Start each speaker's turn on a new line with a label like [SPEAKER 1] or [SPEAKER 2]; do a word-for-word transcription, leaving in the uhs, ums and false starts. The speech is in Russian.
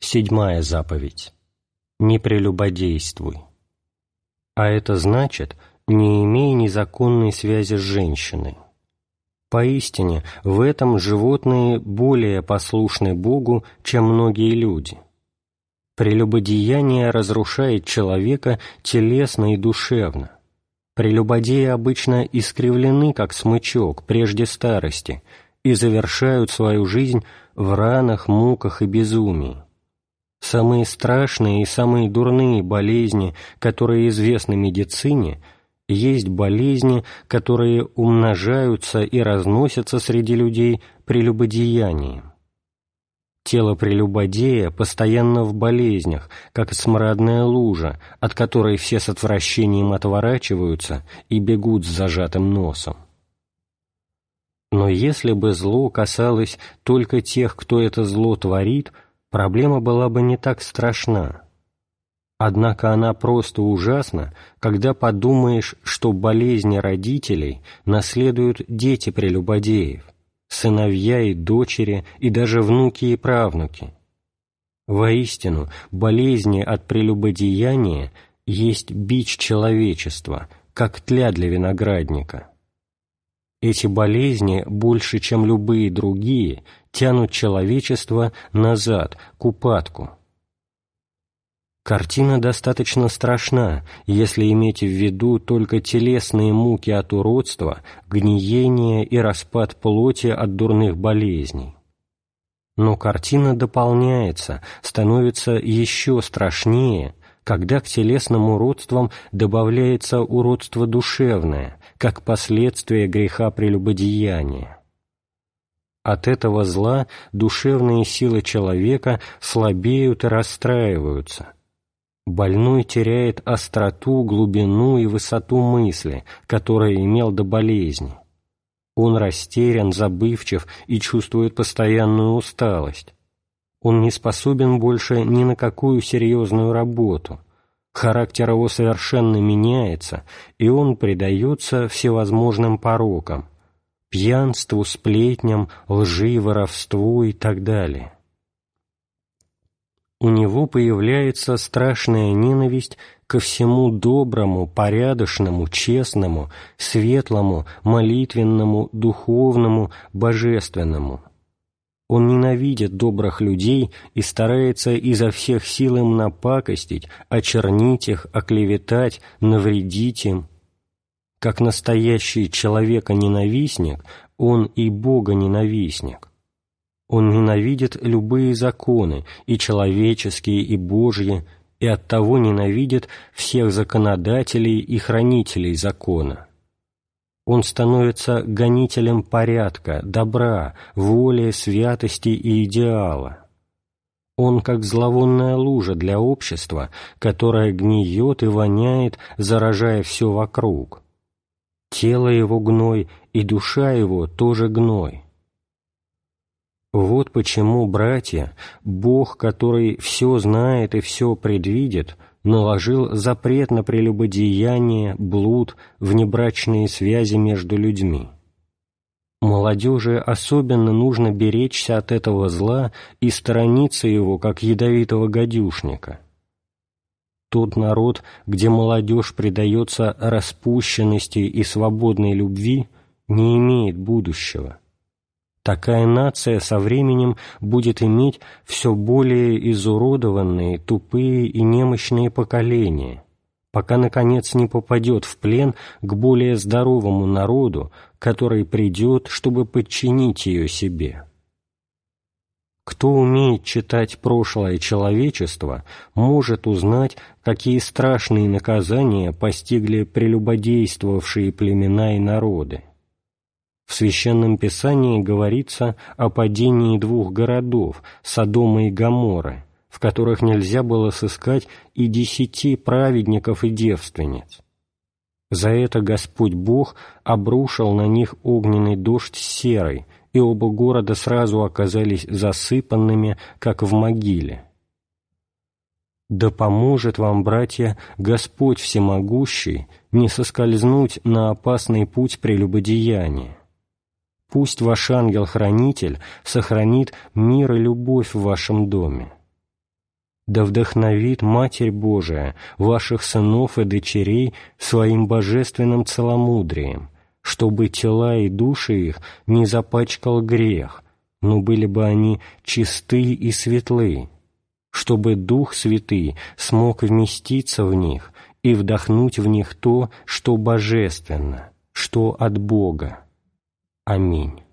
[SPEAKER 1] Седьмая заповедь. Не прелюбодействуй. А это значит, не имей незаконной связи с женщиной. Поистине, в этом животные более послушны Богу, чем многие люди. Прелюбодеяние разрушает человека телесно и душевно. Прелюбодеи обычно искривлены, как смычок, прежде старости, и завершают свою жизнь в ранах, муках и безумии. Самые страшные и самые дурные болезни, которые известны медицине, есть болезни, которые умножаются и разносятся среди людей прелюбодеянием. Тело прелюбодея постоянно в болезнях, как смрадная лужа, от которой все с отвращением отворачиваются и бегут с зажатым носом. Но если бы зло касалось только тех, кто это зло творит, проблема была бы не так страшна. Однако она просто ужасна, когда подумаешь, что болезни родителей наследуют дети прелюбодеев, сыновья и дочери, и даже внуки и правнуки. Воистину, болезни от прелюбодеяния есть бич человечества, как тля для виноградника. Эти болезни, больше, чем любые другие, тянут человечество назад, к упадку. Картина достаточно страшна, если иметь в виду только телесные муки от уродства, гниение и распад плоти от дурных болезней. Но картина дополняется, становится еще страшнее, когда к телесным уродствам добавляется уродство душевное, как последствие греха прелюбодеяния. От этого зла душевные силы человека слабеют и расстраиваются. Больной теряет остроту, глубину и высоту мысли, которые имел до болезни. Он растерян, забывчив и чувствует постоянную усталость. Он не способен больше ни на какую серьезную работу. Характер его совершенно меняется, и он предается всевозможным порокам – пьянству, сплетням, лжи, воровству и так далее. У него появляется страшная ненависть ко всему доброму, порядочному, честному, светлому, молитвенному, духовному, божественному. Он ненавидит добрых людей и старается изо всех сил им напакостить, очернить их, оклеветать, навредить им. Как настоящий человека-ненавистник, он и Бога-ненавистник. Он ненавидит любые законы, и человеческие, и Божьи, и оттого ненавидит всех законодателей и хранителей закона. Он становится гонителем порядка, добра, воли, святости и идеала. Он как зловонная лужа для общества, которая гниет и воняет, заражая все вокруг. Тело его гной, и душа его тоже гной. Вот почему, братья, Бог, который все знает и все предвидит, наложил запрет на прелюбодеяние, блуд, внебрачные связи между людьми. Молодежи особенно нужно беречься от этого зла и сторониться его, как ядовитого гадюшника. Тот народ, где молодежь предается распущенности и свободной любви, не имеет будущего. Такая нация со временем будет иметь все более изуродованные, тупые и немощные поколения, пока, наконец, не попадет в плен к более здоровому народу, который придет, чтобы подчинить ее себе. Кто умеет читать прошлое человечества, может узнать, какие страшные наказания постигли прелюбодействовавшие племена и народы. В Священном Писании говорится о падении двух городов, Содома и Гоморры, в которых нельзя было сыскать и десяти праведников и девственниц. За это Господь Бог обрушил на них огненный дождь с серой, и оба города сразу оказались засыпанными, как в могиле. Да поможет вам, братья, Господь Всемогущий не соскользнуть на опасный путь прелюбодеяния. Пусть ваш ангел-хранитель сохранит мир и любовь в вашем доме. Да вдохновит Матерь Божия ваших сынов и дочерей своим божественным целомудрием, чтобы тела и души их не запачкал грех, но были бы они чисты и светлы, чтобы Дух Святый смог вместиться в них и вдохнуть в них то, что божественно, что от Бога. Аминь.